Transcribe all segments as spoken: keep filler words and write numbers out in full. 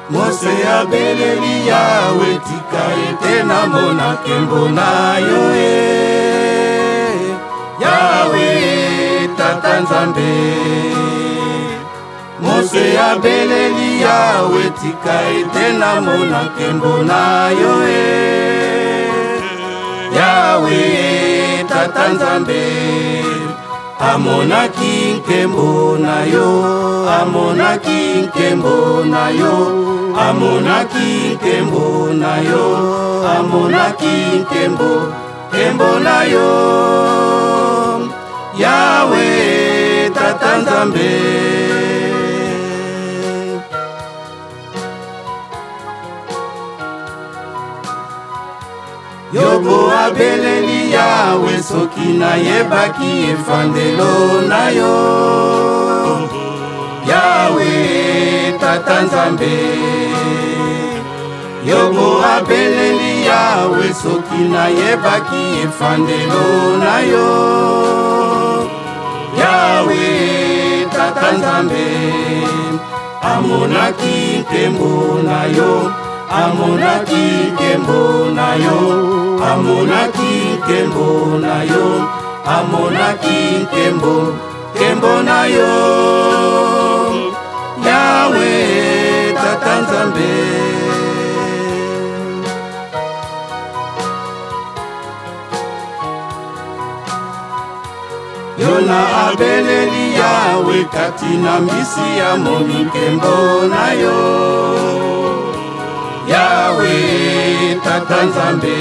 Mose abeleli Yawe tika ete namona nkembo na yo e Yawe Tata Nzambe. Mose abeleli Yawe tika ete namona nkembo na yo e Yawe Tata Nzambe. Amonaki nkembo na yo, amonaki nkembo na yo, amonaki nkembo na yo, amonaki nkembo, nkembo na yo, Yawe Tata Nzambe. Yobo abeleli Yawe soki nayebaki efandelo na yo Yawe Tata Nzambe. Yobo abeleli Yawe soki nayebaki efandelo na yo Yawe Tata Nzambe. Amonaki nkembo na yo, amonaki nkembo na yo, amonaki nkembo na yo, amonaki nkembo, nkembo na yo, Yawe Tata Nzambe. Yona abeleli Yawe kati na mbisi amoni nkembo na yo Yawe Tata Nzambe.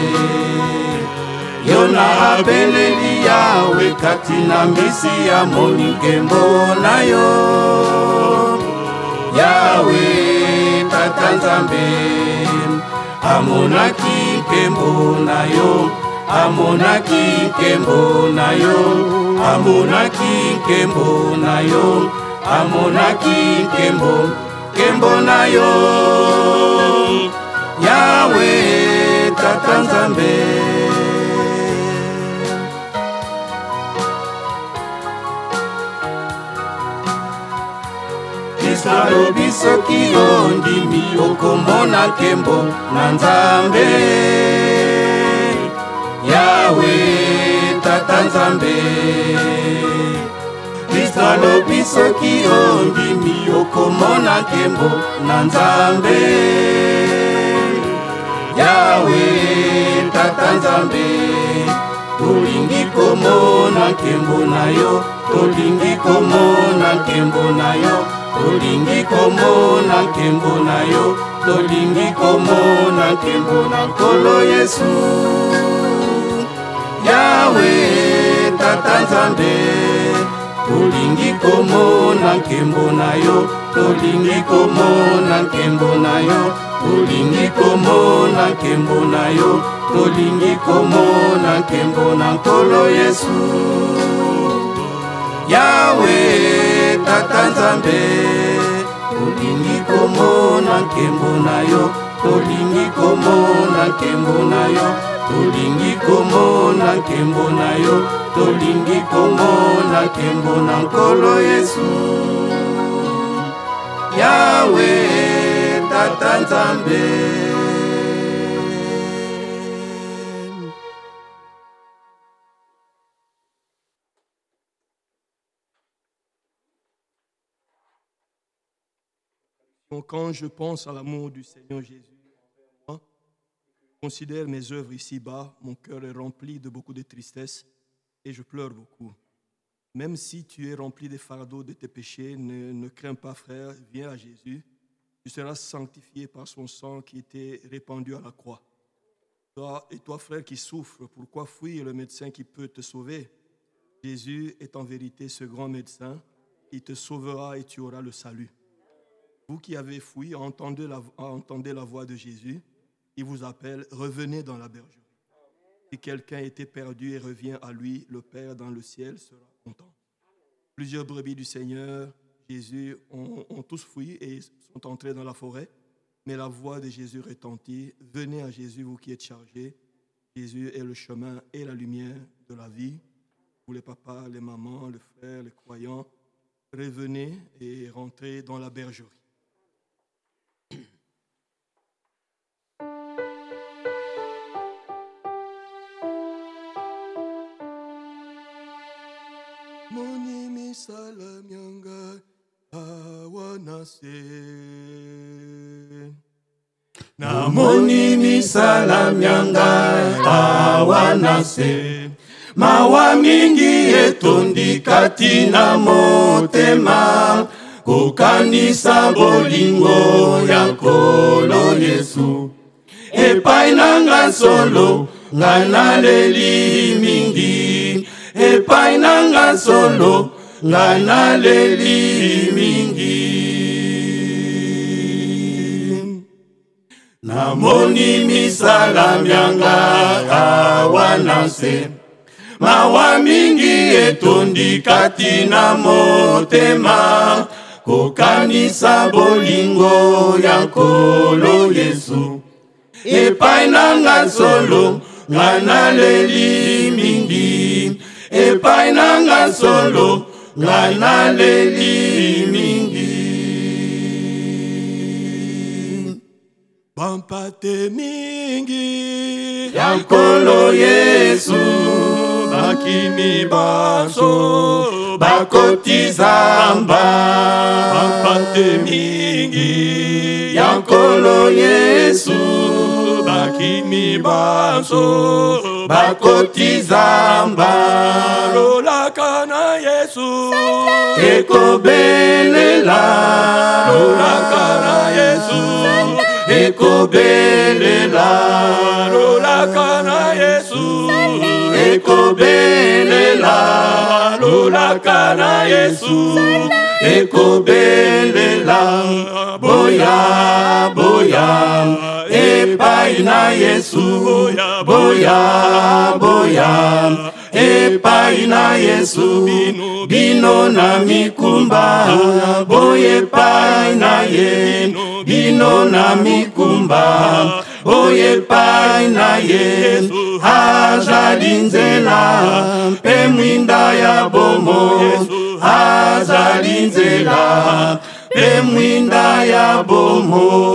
Yona abeleli Yawe kati na mbisi amoni nkembo na yo Yawe Tata Nzambe. Amonaki nkembo na yo, amonaki nkembo na yo, amonaki nkembo na yo, amonaki nkembo, nkembo na yo, Yawe Tata Nzambe. Alobi soki ondimi okomona nkembo na Nzambe Yawe Tata Nzambe. Kristo alobi soki ondimi okomona nkembo na Nzambe Yawe Tata Nzambe. Tolingi komona nkembo na yo, tolingi komona nkembo na yo, tolingi komona nkembo na yo, tolingi komona nkembo na Nkolo Yesu Yawe Tata Nzambe. Tolingi komona nkembo na yo, tolingi komona nkembo na yo, tolingi komona nkembo na yo, tolingi komona nkembo na Nkolo Yesu Yawe Tata Nzambe. Tolingi komona nkembo na yo, tolingi komona nkembo na yo, tolingi komona nkembo na yo, tolingi komona nkembo na Nkolo Yesu Yawe Tata Nzambe. Quand je pense à l'amour du Seigneur Jésus, je considère mes œuvres ici-bas, mon cœur est rempli de beaucoup de tristesse et je pleure beaucoup. Même si tu es rempli des fardeaux de tes péchés, ne, ne crains pas, frère, viens à Jésus. Tu seras sanctifié par son sang qui était répandu à la croix. Toi, et toi, frère, qui souffres, pourquoi fuir le médecin qui peut te sauver? Jésus est en vérité ce grand médecin. Il te sauvera et tu auras le salut. Vous qui avez fui, entendez la, entendez la voix de Jésus. Il vous appelle, revenez dans la bergerie. Si quelqu'un était perdu et revient à lui, le Père dans le ciel sera content. Plusieurs brebis du Seigneur Jésus ont, ont tous fui et sont entrés dans la forêt. Mais la voix de Jésus retentit. Venez à Jésus, vous qui êtes chargés. Jésus est le chemin et la lumière de la vie. Vous les papas, les mamans, les frères, les croyants, revenez et rentrez dans la bergerie. namoni misala mianga awa na se, mawa mingi etondi kati na motema, kokanisa bolingo ya Nkolo Yesu. Epai nanga solo nga naleli mingi, epai nanga solo nga naleli mingi. Namoni misala mianga awa na se, mawa mingi etondi kati na motema, kokanisa bolingo ya Nkolo Yesu. Epai nanga solo nga naleli mingi, epai nanga solo nga naleli mingi. Bampate mingi ya Nkolo Yesu, bakimi baso bakotizamba. Bampate mingi ya Nkolo Yesu, bakimi baso bakotizamba. Lolaka na Yesu ekobelela, lolaka na Yesu ekobelela, lolaka na Yesu ekobelela, lolaka na Yesu ekobelela. Boya boya epai na Yesu, boya boya epai na Yesu. Bino na mikumba, boye epai na ye. Bino na mikumba, boye epai na ye. Azali nzela mpe mwinda ya bomo, azali nzela mpe mwinda ya bomo.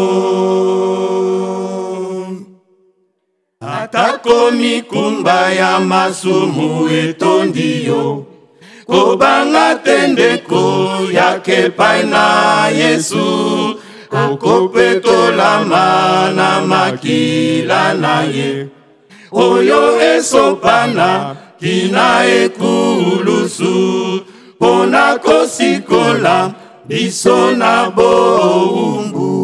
Atako mikumba ya masumu etondi yo, kobanga tendeko yake epai na Yesu. Okopetolama na makila na ye, oyo esopana kina ekulusu, pona kosikola biso na boumbu.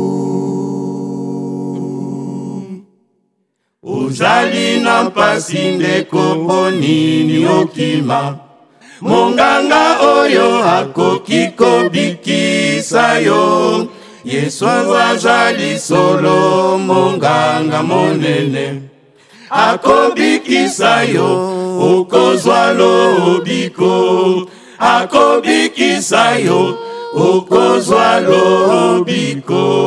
Ozali na mpasi ndeko ponini okima, monganga oyo akoki kobikisa yo. Yesu azali solo monganga monene, akobikisa yo okozwa lobiko, akobikisa yo okozwa lobiko.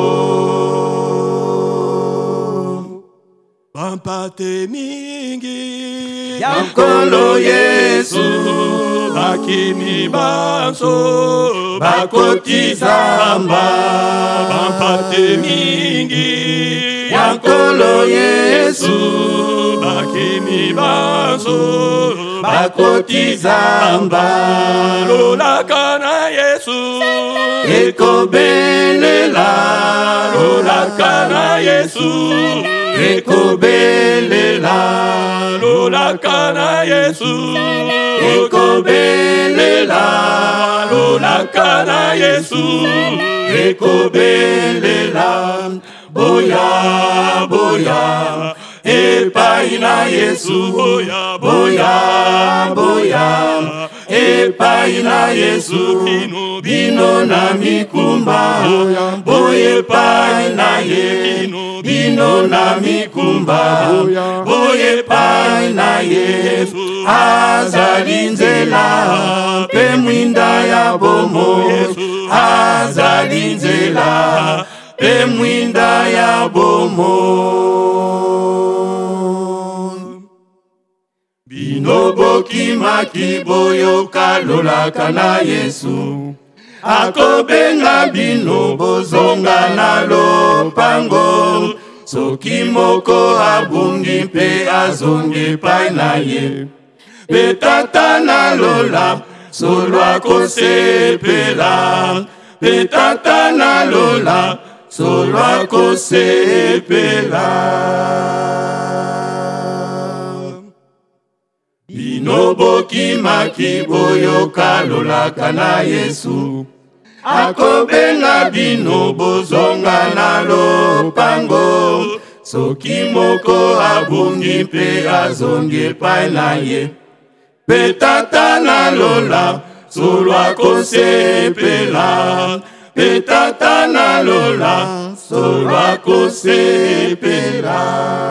Bampate mingi ya Nkolo Yesu, bakimi baso bakotizamba. Bampate mingi ya Nkolo Yesu, bakimi baso bakotizamba. Lolaka na Yesu ekobelela, lolaka na Yesu ekobelela, lolaka na Yesu ekobelela, lolaka na Yesu ekobelela. Boya boya epai na Yesu, Boya boya boya epai na Yesu. Bino na mikumba, boye epai na ye. Bino na mikumba, boye epai na ye. Azali nzela pe mwinda ya bomo, azali nzela pe mwinda ya bomo. Bino bokimaki boyoka lolaka na Yesu, akobenga bino bozonga na lopango. Soki moko abungi mpe azongi epai na ye, pe tata na lola solo akosepela. pe tata nalola solwa kosepela. Bino bokimaki boyoka lolaka na Yesu, akobenga bino bozonga na lopango. Soki moko abungi pe azongi epai na ye, pe tata nalola solwa kosepela. Pe tata nalola solwa kosepela.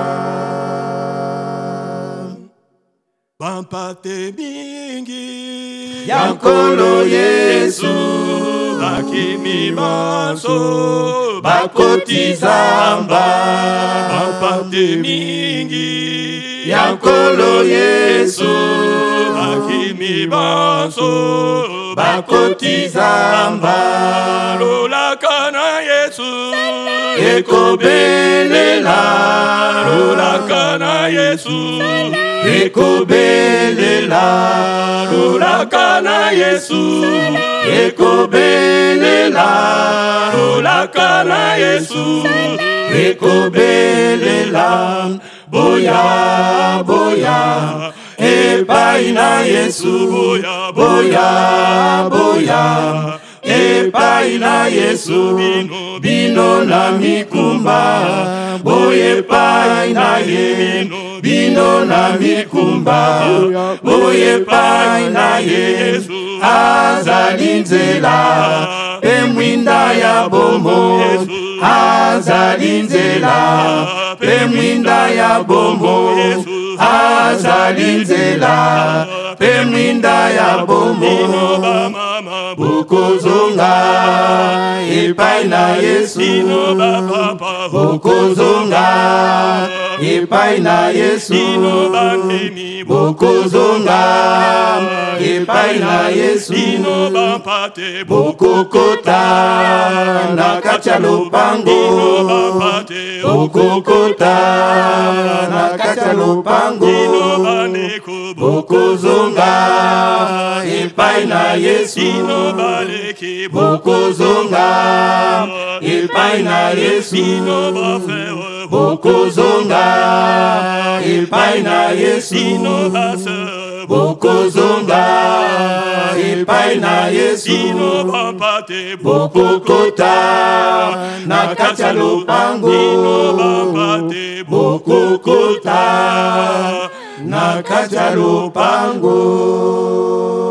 Bampate mingi Yankolo Yesu, bakimi maso bakotizamba. Bampate mingi Yankolo Yesu, bakimi maso bakotizamba. Lolaka na Yesu Ekobelela, lolaka na Yesu ekobelela, lolaka na Yesu ekobelela, lolaka na Yesu ekobelela. Boya, boya, epai na Yesu. Boya, Boya, boya, epai na Yesu. Bino na mikumba, boye epai na ye. Bino na mikumba, boye epai na ye. Azali nzela, pe mwinda ya bomo. Azali nzela, pe mwinda ya bomo. Azali nzela, pe mwinda ya bomo. Bokozonga epai na Yesu, bokozonga epai na Yesu, bokozonga epai na Yesu. Bokokota na kati ya lopango, bokokota na kati ya lopango. Bokozonga epai na Yesu, bokozonga epai na Yesu, bokozonga epai na Yesu, bokozonga epai na Yesu, bokokota na kati ya lopango, bokokota na kati ya lopango.